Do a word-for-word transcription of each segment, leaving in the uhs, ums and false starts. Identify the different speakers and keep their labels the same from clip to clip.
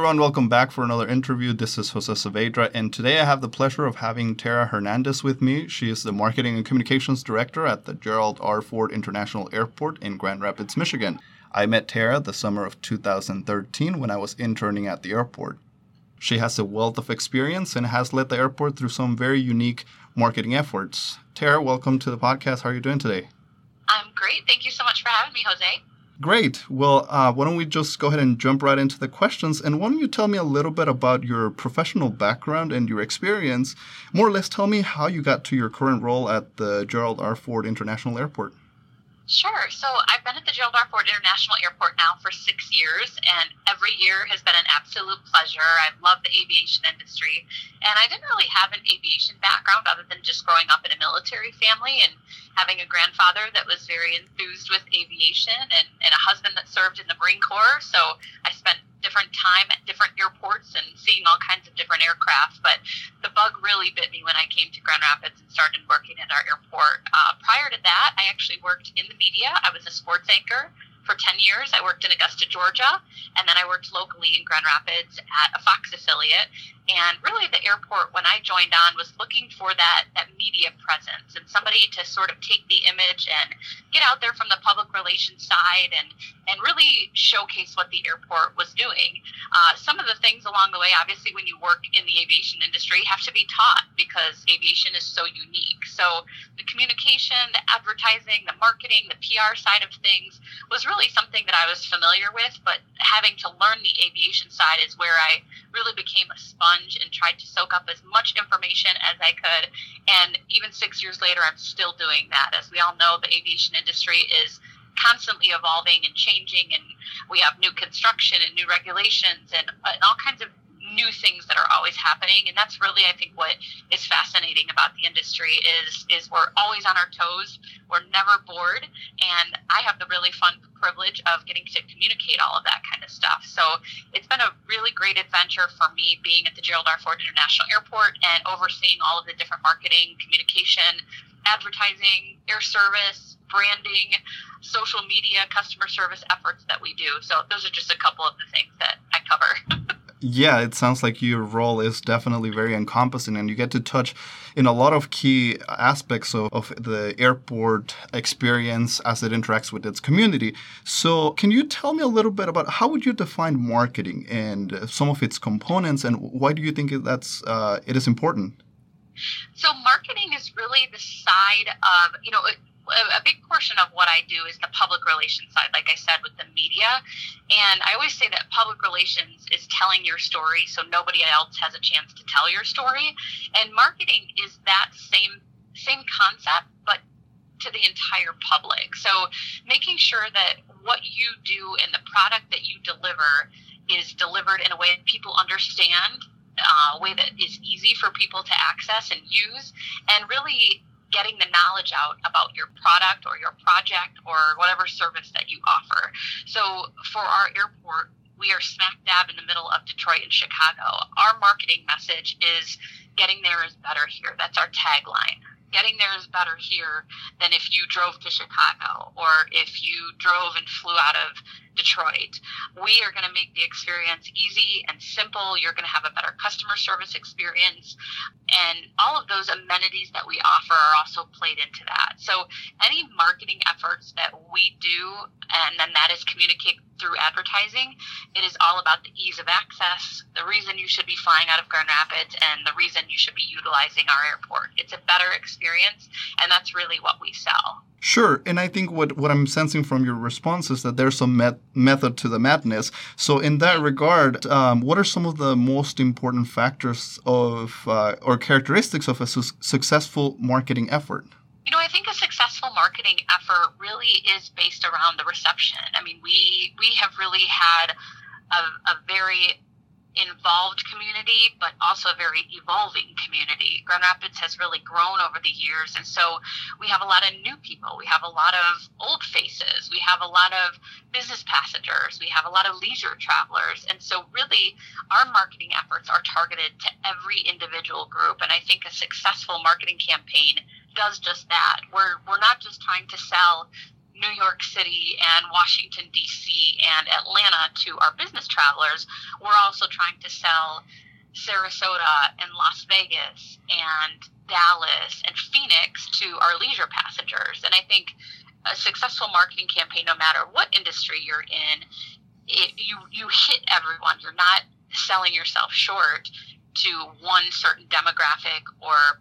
Speaker 1: everyone, welcome back for another interview. This is Jose Saavedra, and today I have the pleasure of having Tara Hernandez with me. She is the Marketing and Communications Director at the Gerald R. Ford International Airport in Grand Rapids, Michigan. I met Tara the summer of two thousand thirteen when I was interning at the airport. She has a wealth of experience and has led the airport through some very unique marketing efforts. Tara, welcome to the podcast. How are you doing today?
Speaker 2: I'm great. Thank you so much for having me, Jose.
Speaker 1: Great. Well, uh, why don't we just go ahead and jump right into the questions? And why don't you tell me a little bit about your professional background and your experience? More or less, tell me how you got to your current role at the Gerald R. Ford International Airport.
Speaker 2: Sure. So I've been at the Gerald R. Ford International Airport now for six years, and every year has been an absolute pleasure. I love the aviation industry, and I didn't really have an aviation background other than just growing up in a military family and having a grandfather that was very enthused with aviation and, and a husband that served in the Marine Corps. So I spent different time at different airports and seeing all kinds of different aircraft. But the bug really bit me when I came to Grand Rapids and started working at our airport. Uh, prior to that, I actually worked in the media. I was a sports anchor for ten years. I worked in Augusta, Georgia, and then I worked locally in Grand Rapids at a Fox affiliate. And really the airport, when I joined on, was looking for that, that media presence and somebody to sort of take the image and get out there from the public relations side and, and really showcase what the airport was doing. Uh, some of the things along the way, obviously, when you work in the aviation industry, have to be taught because aviation is so unique. So the communication, the advertising, the marketing, the P R side of things was really something that I was familiar with, but having to learn the aviation side is where I really became a sponge and tried to soak up as much information as I could. And even six years later, I'm still doing that. As we all know, the aviation industry is constantly evolving and changing, and we have new construction and new regulations and, and all kinds of new things that are always happening. And that's really, I think, what is fascinating about the industry is is we're always on our toes. We're never bored. And I have the really fun privilege of getting to communicate all of that kind of stuff. So it's been a really great adventure for me being at the Gerald R. Ford International Airport and overseeing all of the different marketing, communication, advertising, air service, branding, social media, customer service efforts that we do. So those are just a couple of the things that I cover.
Speaker 1: Yeah, it sounds like your role is definitely very encompassing, and you get to touch in a lot of key aspects of, of the airport experience as it interacts with its community. So can you tell me a little bit about how would you define marketing and some of its components, and why do you think that's uh, it is important?
Speaker 2: So marketing is really the side of, you know, a big portion of what I do is the public relations side, like I said, with the media. And I always say that public relations is telling your story so nobody else has a chance to tell your story. And marketing is that same same concept, but to the entire public. So making sure that what you do and the product that you deliver is delivered in a way that people understand, uh, a way that is easy for people to access and use, and really getting the knowledge out about your product or your project or whatever service that you offer. So for our airport, we are smack dab in the middle of Detroit and Chicago. Our marketing message is getting there is better here. That's our tagline. Getting there is better here than if you drove to Chicago or if you drove and flew out of Detroit. We are going to make the experience easy and simple. You're going to have a better customer service experience. And all of those amenities that we offer are also played into that. So any marketing efforts that we do, and then that is communicated through advertising, it is all about the ease of access, the reason you should be flying out of Grand Rapids, and the reason you should be utilizing our airport. It's a better experience, and that's really what we sell.
Speaker 1: Sure. And I think what, what I'm sensing from your response is that there's some met- method to the madness. So in that regard, um, what are some of the most important factors of uh, or characteristics of a su- successful marketing effort?
Speaker 2: You know, I think a successful marketing effort really is based around the reception. I mean, we we have really had a, a very involved community, but also a very evolving community. Grand Rapids has really grown over the years, and so we have a lot of new people. We have a lot of old faces. We have a lot of business passengers. We have a lot of leisure travelers, and so really our marketing efforts are targeted to every individual group, and I think a successful marketing campaign does just that. We're we're not just trying to sell New York City and Washington, D C and Atlanta to our business travelers, we're also trying to sell Sarasota and Las Vegas and Dallas and Phoenix to our leisure passengers. And I think a successful marketing campaign, no matter what industry you're in, it, you, you hit everyone. You're not selling yourself short to one certain demographic or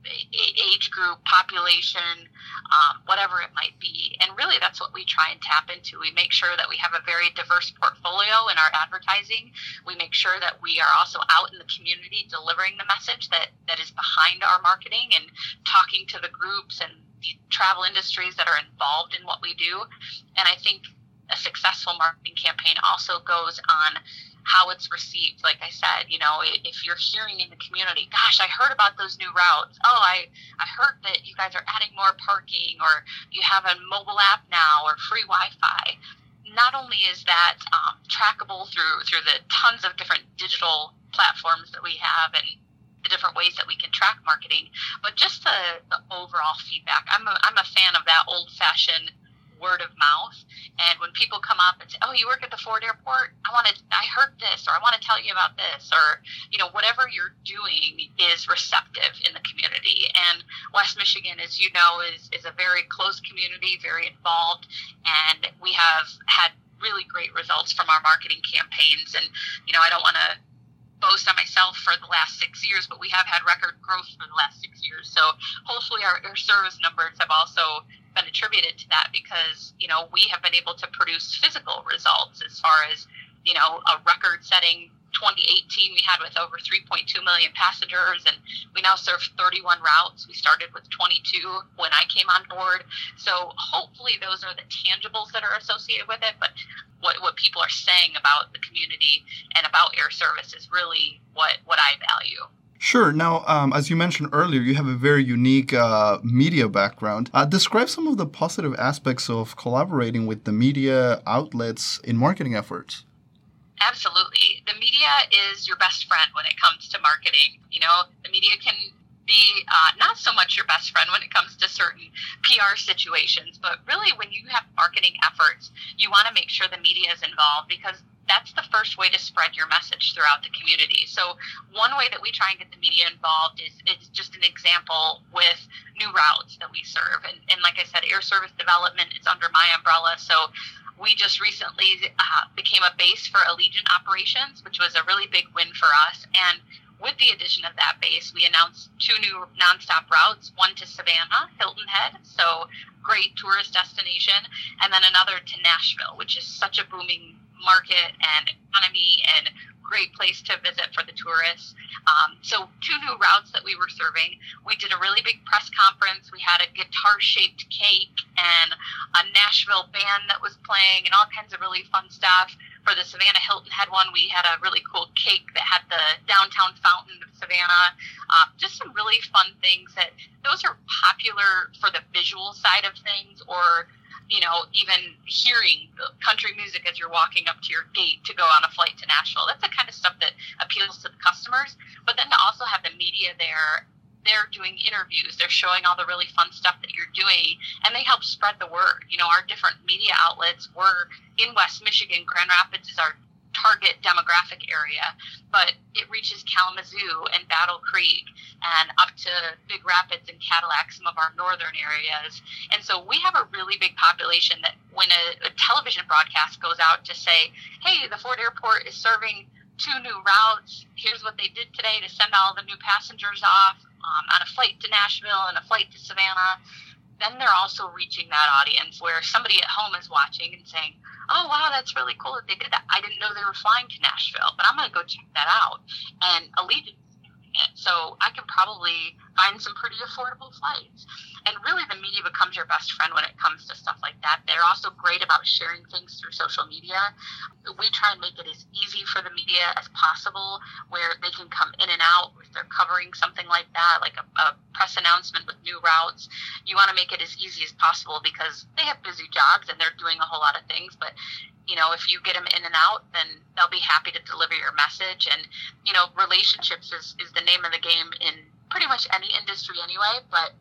Speaker 2: age group, population, um, whatever it might be. And really, that's what we try and tap into. We make sure that we have a very diverse portfolio in our advertising. We make sure that we are also out in the community delivering the message that, that is behind our marketing and talking to the groups and the travel industries that are involved in what we do. And I think a successful marketing campaign also goes on how it's received. Like I said, you know, if you're hearing in the community, gosh, I heard about those new routes. Oh, I, I heard that you guys are adding more parking, or you have a mobile app now, or free Wi-Fi. Not only is that um, trackable through through the tons of different digital platforms that we have and the different ways that we can track marketing, but just the, the overall feedback. I'm a, I'm a fan of that old-fashioned word of mouth. And when people come up and say, oh, you work at the Ford Airport, I want to, I heard this, or I want to tell you about this, or, you know, whatever you're doing is receptive in the community. And West Michigan, as you know, is, is a very close community, very involved, and we have had really great results from our marketing campaigns. And, you know, I don't want to boast on myself for the last six years, but we have had record growth for the last six years. So hopefully our, our service numbers have also been attributed to that, because, you know, we have been able to produce physical results as far as, you know, a record-setting twenty eighteen we had with over three point two million passengers, and we now serve thirty-one routes. We started with twenty-two when I came on board. So hopefully those are the tangibles that are associated with it, but what, what people are saying about the community and about air service is really what, what I value.
Speaker 1: Sure. Now, um, as you mentioned earlier, you have a very unique uh, media background. Uh, describe some of the positive aspects of collaborating with the media outlets in marketing efforts.
Speaker 2: Absolutely. The media is your best friend when it comes to marketing. You know, the media can be uh, not so much your best friend when it comes to certain P R situations, but really when you have marketing efforts, you want to make sure the media is involved, because that's the first way to spread your message throughout the community. So one way that we try and get the media involved is, is just an example with new routes that we serve. And, and like I said, air service development is under my umbrella. So we just recently uh, became a base for Allegiant operations, which was a really big win for us. And with the addition of that base, we announced two new nonstop routes, one to Savannah, Hilton Head, so great tourist destination, and then another to Nashville, which is such a booming market and economy and great place to visit for the tourists. Um, so two new routes that we were serving. We did a really big press conference. We had a guitar-shaped cake and a Nashville band that was playing and all kinds of really fun stuff. For the Savannah Hilton Head one, we had a really cool cake that had the downtown fountain of Savannah. Um, just some really fun things that those are popular for the visual side of things, or you know, even hearing country music as you're walking up to your gate to go on a flight to Nashville. That's the kind of stuff that appeals to the customers. But then to also have the media there, they're doing interviews, they're showing all the really fun stuff that you're doing, and they help spread the word. You know, our different media outlets, we're in West Michigan. Grand Rapids is our target demographic area, but it reaches Kalamazoo and Battle Creek and up to Big Rapids and Cadillac, some of our northern areas. And so we have a really big population that when a, a television broadcast goes out to say, hey, the Ford Airport is serving two new routes, here's what they did today to send all the new passengers off um, on a flight to Nashville and a flight to Savannah, then they're also reaching that audience where somebody at home is watching and saying, oh, wow, that's really cool that they did that. I didn't know they were flying to Nashville, but I'm going to go check that out. And Allegiant is doing it, so I can probably find some pretty affordable flights. And really, the media becomes your best friend when it comes to stuff like that. They're also great about sharing things through social media. We try and make it as easy for the media as possible, where they can come in and out if they're covering something like that, like a, a press announcement with new routes. You want to make it as easy as possible because they have busy jobs and they're doing a whole lot of things. But, you know, if you get them in and out, then they'll be happy to deliver your message. And, you know, relationships is, is the name of the game in pretty much any industry anyway, but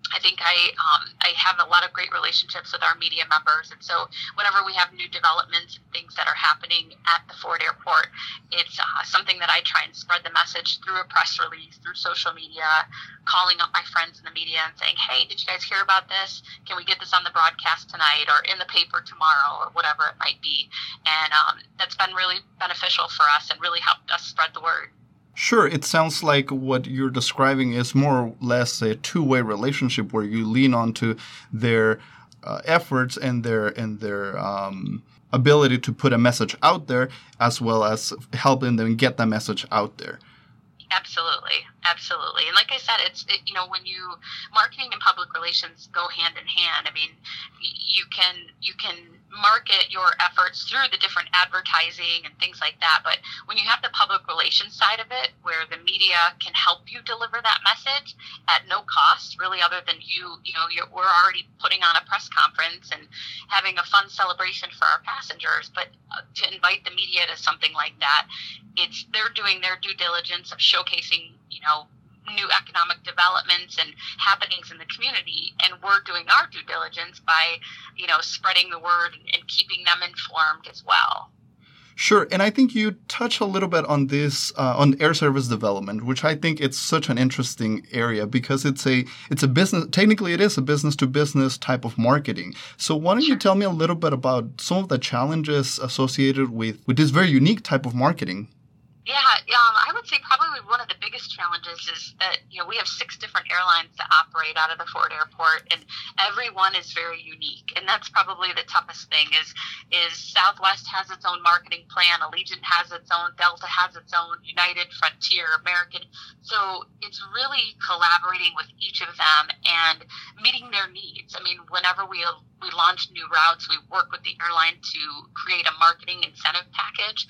Speaker 2: I think I um, I have a lot of great relationships with our media members, and so whenever we have new developments and things that are happening at the Ford Airport, it's uh, something that I try and spread the message through a press release, through social media, calling up my friends in the media and saying, hey, did you guys hear about this? Can we get this on the broadcast tonight or in the paper tomorrow or whatever it might be? And um, that's been really beneficial for us and really helped us spread the word.
Speaker 1: Sure, it sounds like what you're describing is more or less a two-way relationship where you lean onto their uh, efforts and their and their um, ability to put a message out there, as well as helping them get that message out there.
Speaker 2: Absolutely, absolutely. And like I said, it's it, you know when you marketing and public relations go hand in hand. I mean, you can you can market your efforts through the different advertising and things like that. But when you have the public relations side of it, where the media can help you deliver that message at no cost, really, other than you, you know, you're, we're already putting on a press conference and having a fun celebration for our passengers. But uh, to invite the media to something like that, it's they're doing their due diligence of showcasing, you know, new economic developments and happenings in the community, and we're doing our due diligence by, you know, spreading the word and keeping them informed as well.
Speaker 1: Sure, and I think you touch a little bit on this uh, on air service development, which I think it's such an interesting area because it's a it's a business. Technically, it is a business to business type of marketing. So, why don't you tell me a little bit about some of the challenges associated with with this very unique type of marketing?
Speaker 2: Yeah, um, I would say probably one of the biggest challenges is that, you know, we have six different airlines that operate out of the Ford Airport, and every one is very unique. And that's probably the toughest thing is, is Southwest has its own marketing plan, Allegiant has its own, Delta has its own, United, Frontier, American. So it's really collaborating with each of them and meeting their needs. I mean, whenever we we launch new routes, we work with the airline to create a marketing incentive package.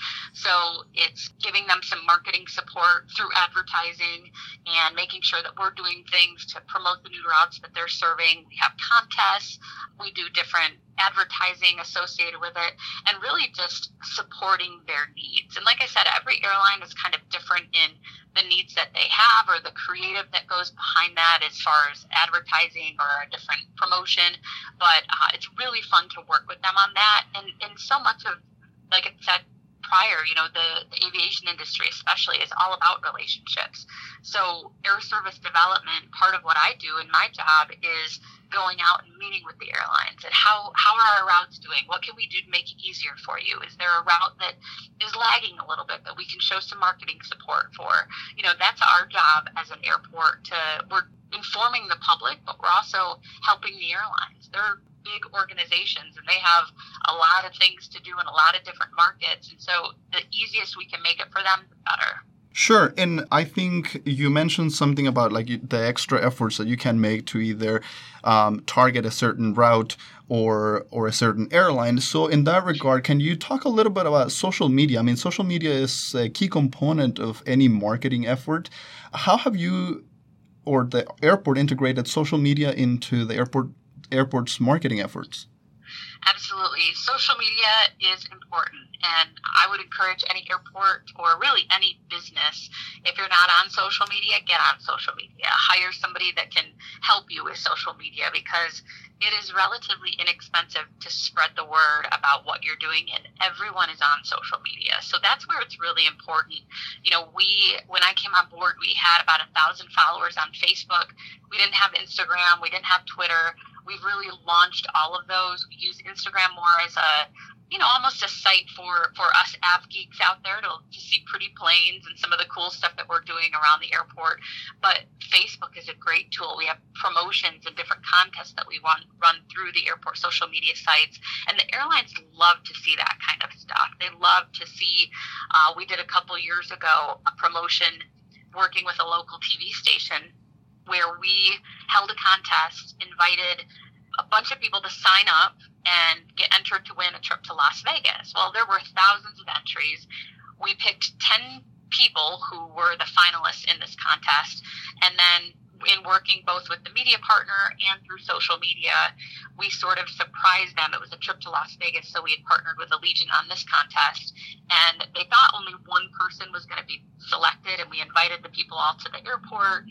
Speaker 2: So it's giving them some marketing support through advertising and making sure that we're doing things to promote the new routes that they're serving. We have contests. We do different advertising associated with it, and really just supporting their needs. And like I said, every airline is kind of different in the needs that they have or the creative that goes behind that as far as advertising or a different promotion. But uh, it's really fun to work with them on that. And, and so much of, like I said prior, you know, the, the aviation industry especially is all about relationships. So air service development, part of what I do in my job is going out and meeting with the airlines and how, how are our routes doing? What can we do to make it easier for you? Is there a route that is lagging a little bit that we can show some marketing support for? You know, that's our job as an airport to, we're informing the public, but we're also helping the airlines. They're big organizations and they have a lot of things to do in a lot of different markets. And so the easiest we can make it for them, the better.
Speaker 1: Sure. And I think you mentioned something about like the extra efforts that you can make to either um, target a certain route or or a certain airline. So in that regard, can you talk a little bit about social media? I mean, social media is a key component of any marketing effort. How have you or the airport integrated social media into the airport airport's marketing efforts?
Speaker 2: Absolutely. Social media is important, and I would encourage any airport or really any business, if you're not on social media, get on social media. Hire somebody that can help you with social media because it is relatively inexpensive to spread the word about what you're doing, and everyone is on social media. So that's where it's really important. You know, we, when I came on board, we had about a thousand followers on Facebook. We didn't have Instagram. We didn't have Twitter. We've really launched all of those. We use Instagram more as a, you know, almost a site for, for us av geeks out there to, to see pretty planes and some of the cool stuff that we're doing around the airport. But Facebook is a great tool. We have promotions and different contests that we run, run through the airport social media sites. And the airlines love to see that kind of stuff. They love to see, uh, we did a couple years ago, a promotion working with a local T V station where we held a contest, invited a bunch of people to sign up and get entered to win a trip to Las Vegas. Well, there were thousands of entries. We picked ten people who were the finalists in this contest, and then in working both with the media partner and through social media, we sort of surprised them. It was a trip to Las Vegas, so we had partnered with Allegiant on this contest, and they thought only one person was going to be selected, and we invited the people all to the airport,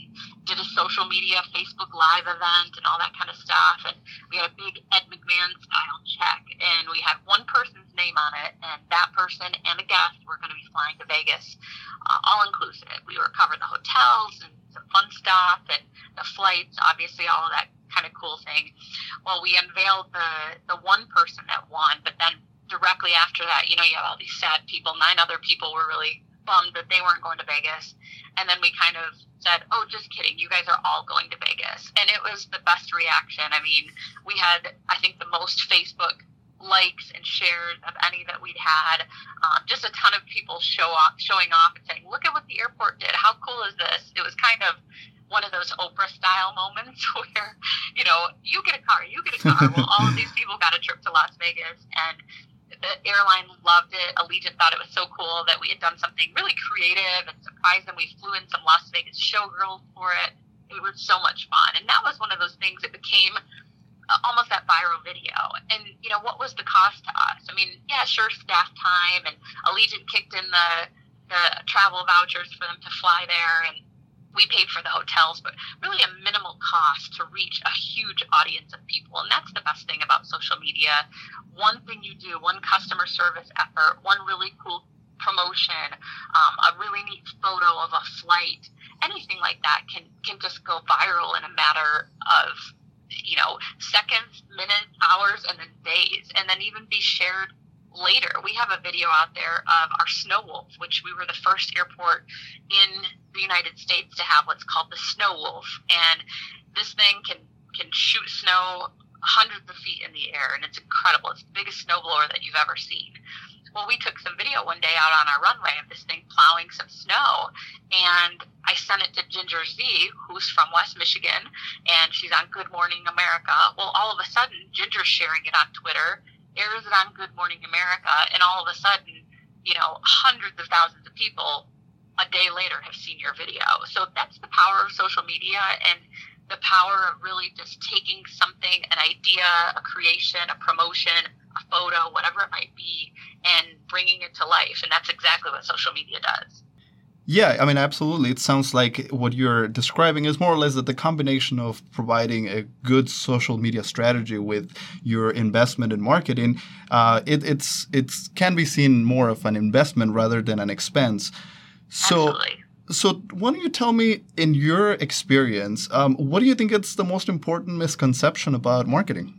Speaker 2: did a social media Facebook Live event and all that kind of stuff. And we had a big Ed McMahon style check, and we had one person's name on it, and that person and a guest were going to be flying to Vegas, uh, all inclusive. We were covering the hotels and some fun stuff and the flights, obviously all of that kind of cool thing. Well, we unveiled the, the one person that won, but then directly after that, you know, you have all these sad people. Nine other people were really bummed that they weren't going to Vegas. And then we kind of said, oh, just kidding. You guys are all going to Vegas. And it was the best reaction. I mean, we had, I think, the most Facebook likes and shares of any that we'd had. Um, just a ton of people show off, showing off and saying, look at what the airport did. How cool is this? It was kind of one of those Oprah-style moments where, you know, you get a car, you get a car. Well, all of these people got a trip to Las Vegas, and the airline loved it. Allegiant thought it was so cool that we had done something really creative and surprised them. We flew in some Las Vegas showgirls for it. It was so much fun. And that was one of those things that became almost that viral video. And, you know, what was the cost to us? I mean, yeah, sure, staff time, and Allegiant kicked in the, the travel vouchers for them to fly there, and we paid for the hotels, but really a minimal cost to reach a huge audience of people. And that's the best thing about social media. One thing you do, one customer service effort, one really cool promotion, um, a really neat photo of a flight, anything like that can, can just go viral in a matter of, you know, seconds, minutes, hours, and then days, and then even be shared later. We have a video out there of our Snow Wolf, which we were the first airport in the United States to have what's called the Snow Wolf. And this thing can, can shoot snow hundreds of feet in the air, and it's incredible. It's the biggest snowblower that you've ever seen. Well, we took some video one day out on our runway of this thing plowing some snow, and I sent it to Ginger Z, who's from West Michigan, and she's on Good Morning America. Well, all of a sudden, Ginger's sharing it on Twitter, airs it on Good Morning America, and all of a sudden, you know, hundreds of thousands of people a day later have seen your video. So that's the power of social media, and the power of really just taking something, an idea, a creation, a promotion, a photo, whatever it might be, and bringing it to life. And that's exactly what social media does.
Speaker 1: Yeah, I mean, absolutely. It sounds like what you're describing is more or less that the combination of providing a good social media strategy with your investment in marketing, uh, it, it's it's can be seen more of an investment rather than an expense. So,
Speaker 2: Absolutely.
Speaker 1: So why don't you tell me, in your experience, um, what do you think is the most important misconception about marketing?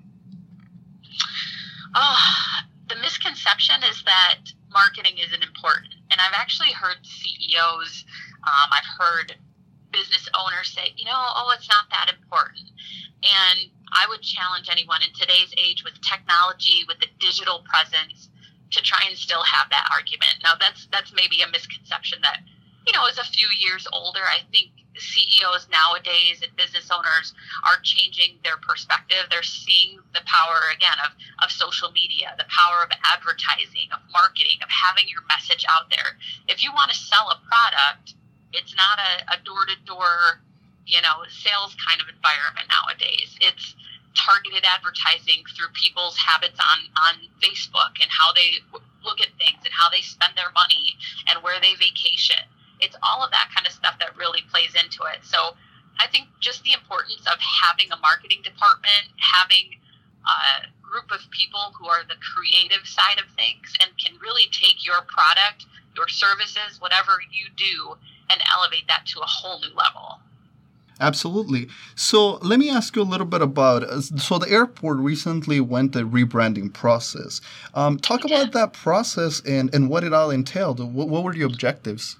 Speaker 2: Oh, the misconception is that marketing isn't important. And I've actually heard C E Os, um, I've heard business owners say, you know, oh, it's not that important. And I would challenge anyone in today's age with technology, with the digital presence, to try and still have that argument. Now, that's that's maybe a misconception that, you know, is a few years older. I think C E Os nowadays and business owners are changing their perspective. They're seeing the power, again, of, of social media, the power of advertising, of marketing, of having your message out there. If you want to sell a product, it's not a, a door-to-door, you know, sales kind of environment nowadays. It's targeted advertising through people's habits on, on Facebook and how they look at things and how they spend their money and where they vacation. It's all of that kind of stuff that really plays into it. So I think just the importance of having a marketing department, having a group of people who are the creative side of things and can really take your product, your services, whatever you do, and elevate that to a whole new level.
Speaker 1: Absolutely. So let me ask you a little bit about, uh, so the airport recently went the rebranding process. Um, talk about that process and, and what it all entailed. What, what were your objectives?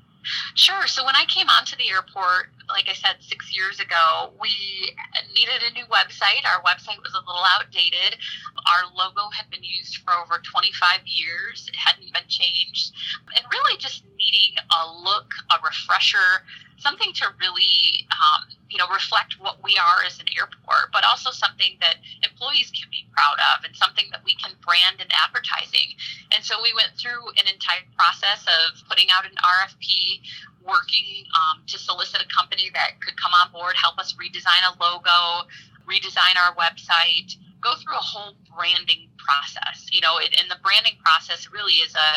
Speaker 2: Sure. So when I came onto the airport, like I said, six years ago, we needed a new website. Our website was a little outdated. Our logo had been used for over twenty-five years. It hadn't been changed. And really just needing a look, a refresher, something to really, um, you know, reflect what we are as an airport, but also something that employees can be proud of and something that we can brand in advertising. And so we went through an entire process of putting out an R F P, working um, to solicit a company that could come on board, help us redesign a logo, redesign our website, go through a whole branding process. You know, it, and the branding process really is a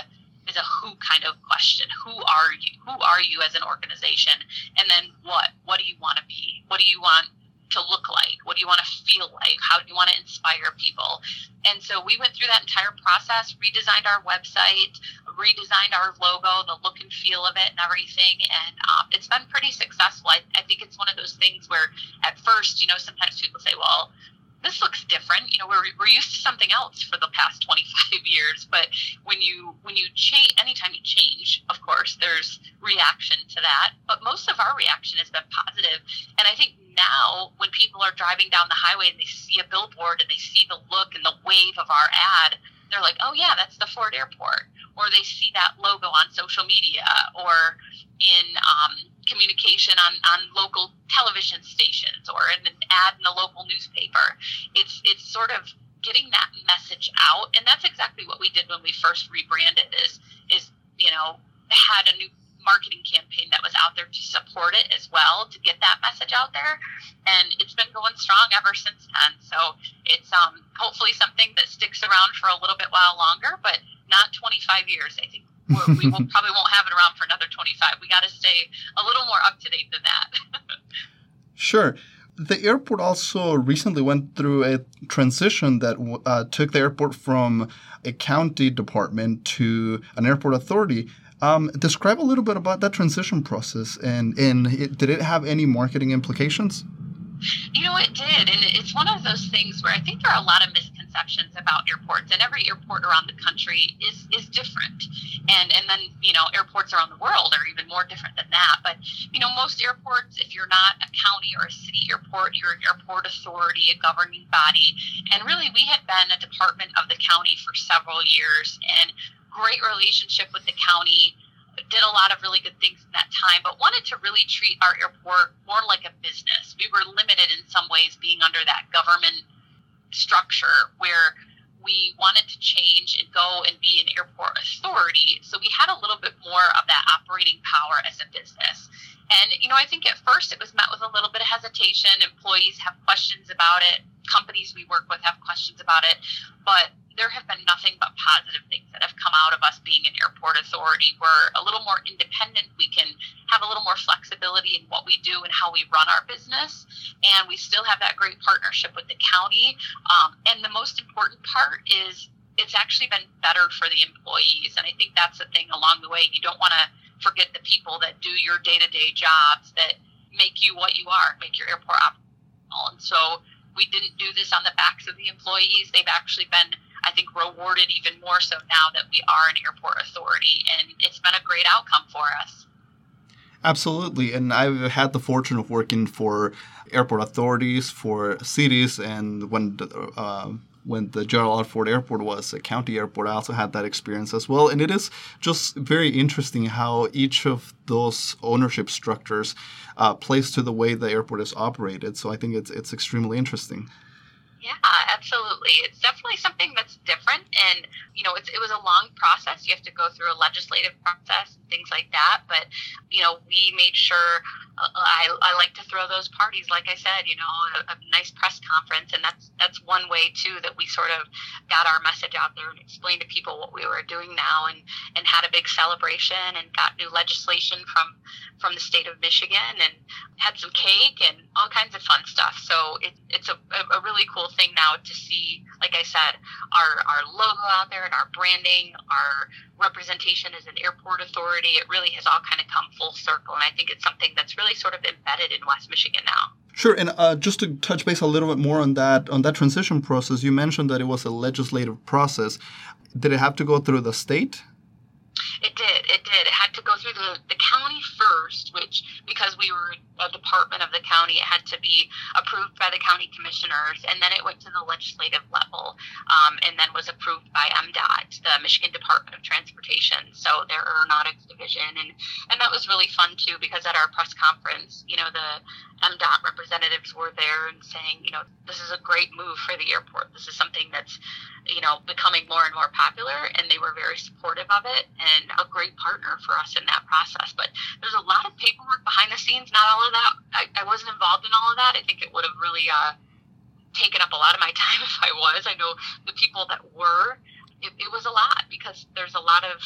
Speaker 2: is a who kind of question. Who are you? Who are you as an organization? And then what? What do you want to be? What do you want to look like? What do you want to feel like? How do you want to inspire people? And so we went through that entire process, redesigned our website, redesigned our logo, the look and feel of it and everything. And um, it's been pretty successful. I, I think it's one of those things where at first, you know, sometimes people say, well, this looks different. You know, we're, we're used to something else for the past twenty-five years. But when you when you change, anytime you change, of course, there's reaction to that. But most of our reaction has been positive. And I think now when people are driving down the highway and they see a billboard and they see the look and the wave of our ad, they're like, oh, yeah, that's the Ford Airport. Or they see that logo on social media or in um, communication on, on local television stations or in an ad in the local newspaper. It's it's sort of getting that message out. And that's exactly what we did when we first rebranded is, is you know, had a new marketing campaign that was out there to support it as well, to get that message out there. And it's been going strong ever since then. So it's um, hopefully something that sticks around for a little bit while longer, but not twenty-five years. I think We're, we will, probably won't have it around for another twenty-five. We got to stay a little more up to date than that.
Speaker 1: Sure. The airport also recently went through a transition that uh, took the airport from a county department to an airport authority. Um, describe a little bit about that transition process, and, and it, did it have any marketing implications?
Speaker 2: You know, it did. And it's one of those things where I think there are a lot of misconceptions about airports, and every airport around the country is, is different. And, and then, you know, airports around the world are even more different than that. But, you know, most airports, if you're not a county or a city airport, you're an airport authority, a governing body. And really, we had been a department of the county for several years, and great relationship with the county, did a lot of really good things in that time, but wanted to really treat our airport more like a business. We were limited in some ways being under that government structure where we wanted to change and go and be an airport authority. So we had a little bit more of that operating power as a business. And, you know, I think at first it was met with a little bit of hesitation. Employees have questions about it. Companies we work with have questions about it. But there have been nothing but positive things that have come out of us being an airport authority. We're a little more independent. We can have a little more flexibility in what we do and how we run our business. And we still have that great partnership with the county. Um, and the most important part is it's actually been better for the employees. And I think that's the thing along the way. You don't want to forget the people that do your day-to-day jobs that make you what you are, make your airport operational. And so we didn't do this on the backs of the employees. They've actually been, I think, rewarded even more so now that we are an airport authority, and it's been a great outcome for us.
Speaker 1: Absolutely, and I've had the fortune of working for airport authorities, for cities, and when uh, when the Gerald R. Ford Airport was a county airport, I also had that experience as well. And it is just very interesting how each of those ownership structures uh, plays to the way the airport is operated. So I think it's it's extremely interesting.
Speaker 2: Yeah, absolutely. It's definitely something that's different. And, you know, it's, it was a long process. You have to go through a legislative process and things like that. But, you know, we made sure, uh, I, I like to throw those parties, like I said, you know, a, a nice press conference. And that's that's one way, too, that we sort of got our message out there and explained to people what we were doing now, and, and had a big celebration and got new legislation from, from the state of Michigan, and had some cake and all kinds of fun stuff. So it, it's a, a really cool thing now to see, like I said, our, our logo out there and our branding, our representation as an airport authority. It really has all kind of come full circle. And I think it's something that's really sort of embedded in West Michigan now.
Speaker 1: Sure. And uh, just to touch base a little bit more on that, on that transition process, you mentioned that it was a legislative process. Did it have to go through the state?
Speaker 2: It did. It did. It had to go through the, the county first, which, because we were a department of the county, it had to be approved by the county commissioners, and then it went to the legislative level, um, and then was approved by M D O T, the Michigan Department of Transportation, so their aeronautics division. And, and that was really fun, too, because at our press conference, you know, the M D O T representatives were there and saying, you know, this is a great move for the airport. This is something that's, you know, becoming more and more popular, and they were very supportive of it and a great partner for us in that process. But there's a lot of paperwork behind the scenes. Not all of that. I, I wasn't involved in all of that. I think it would have really uh, taken up a lot of my time if I was. I know the people that were, it, it was a lot, because there's a lot of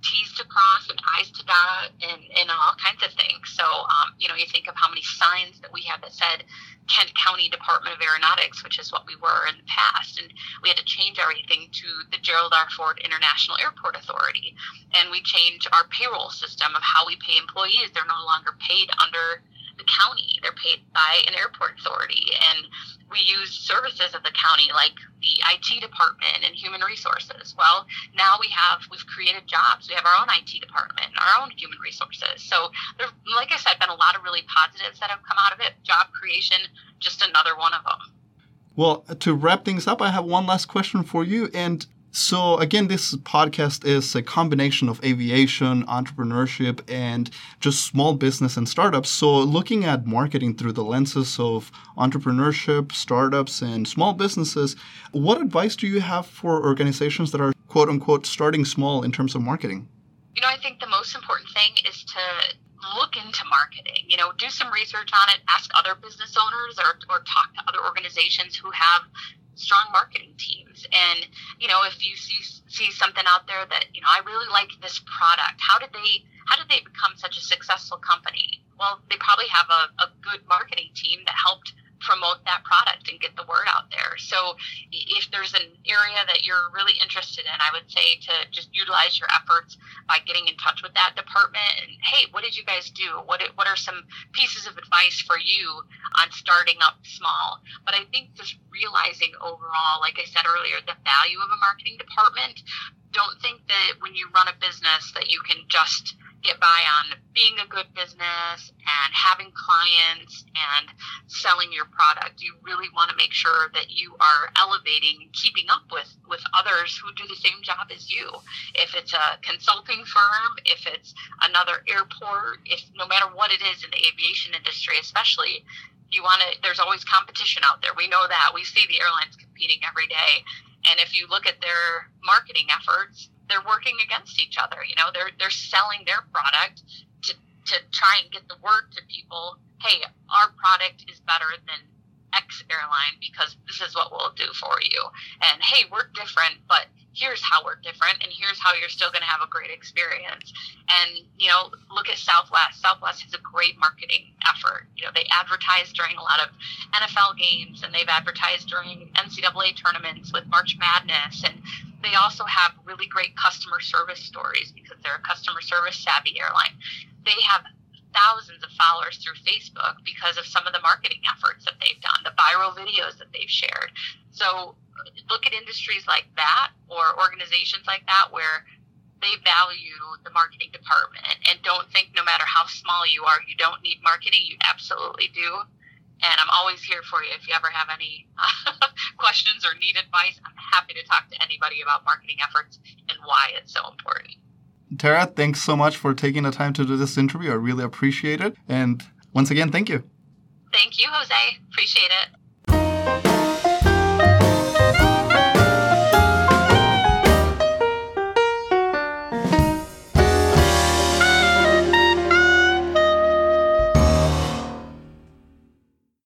Speaker 2: T's to cross and I's to dot and, and all kinds of things. So, um, you know, you think of how many signs that we had that said Kent County Department of Aeronautics, which is what we were in the past. And we had to change everything to the Gerald R. Ford International Airport Authority. And we changed our payroll system of how we pay employees. They're no longer paid under the county. They're paid by an airport authority. And we use services of the county like the I T department and human resources. Well, now we have, we've created jobs. We have our own I T department, our own human resources. So there's, like I said, been a lot of really positives that have come out of it. Job creation, just another one of them.
Speaker 1: Well, to wrap things up, I have one last question for you. And so, again, this podcast is a combination of aviation, entrepreneurship, and just small business and startups. So looking at marketing through the lenses of entrepreneurship, startups, and small businesses, what advice do you have for organizations that are, quote unquote, starting small in terms of marketing?
Speaker 2: You know, I think the most important thing is to look into marketing. You know, do some research on it, ask other business owners or, or talk to other organizations who have strong marketing teams. And, you know, if you see see something out there that, you know, I really like this product, how did they how did they become such a successful company? Well, they probably have a, a good marketing team that helped promote that product and get the word out there. So if there's an area that you're really interested in, I would say to just utilize your efforts by getting in touch with that department and, hey, what did you guys do? What what are some pieces of advice for you on starting up small? But I think just realizing overall, like I said earlier, the value of a marketing department. Don't think that when you run a business that you can just get by on being a good business and having clients and selling your product. You really want to make sure that you are elevating and keeping up with, with others who do the same job as you. If it's a consulting firm, if it's another airport, if no matter what it is in the aviation industry, especially, you want to, there's always competition out there. We know that. We see the airlines competing every day. And if you look at their marketing efforts, they're working against each other. You know, they're they're selling their product to, to try and get the word to people, hey, our product is better than X airline because this is what we'll do for you. And hey, we're different, but here's how we're different, and here's how you're still going to have a great experience. And, you know, look at Southwest. Southwest has a great marketing effort. You know, they advertise during a lot of N F L games, and they've advertised during N C double A tournaments with March Madness, and they also have really great customer service stories because they're a customer service savvy airline. They have thousands of followers through Facebook because of some of the marketing efforts that they've done, the viral videos that they've shared. So look at industries like that or organizations like that where they value the marketing department, and don't think no matter how small you are, you don't need marketing. You absolutely do. And I'm always here for you if you ever have any questions or need advice. I'm happy to talk to anybody about marketing efforts and why it's so important.
Speaker 1: Tara, thanks so much for taking the time to do this interview. I really appreciate it. And once again, thank you.
Speaker 2: Thank you, Jose. Appreciate it.